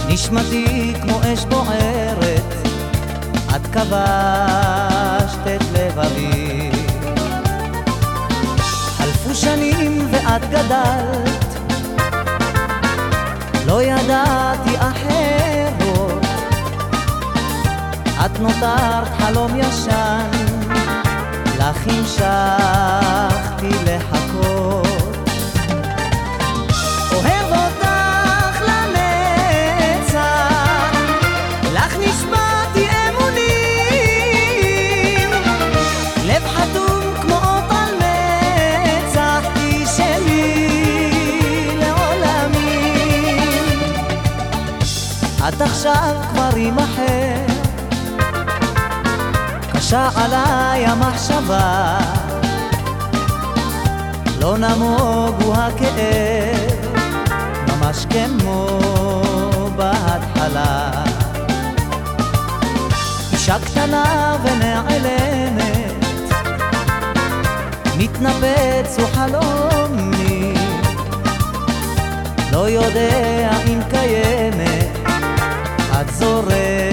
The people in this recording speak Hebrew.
נשמתי כמו אש בוערת, את כבשת את לבבי. חלפו שנים ואת גדלת, לא ידעתי אחרות, את נותרת חלום ישן, לך המשכתי לחכות. אוהב אותך לנצח, לך נשבעתי אמונים, לב חתום כמו אות על מצח, היא שלי לעולמים. את עכשיו כבר עם אחר, קשה עליי המחשבה, לא נמוג הוא הכאב, ממש כמו בהתחלה. אישה קטנה ונעלמת, מתנפץ הוא חלומי, לא יודע אם קיימת, את זורמת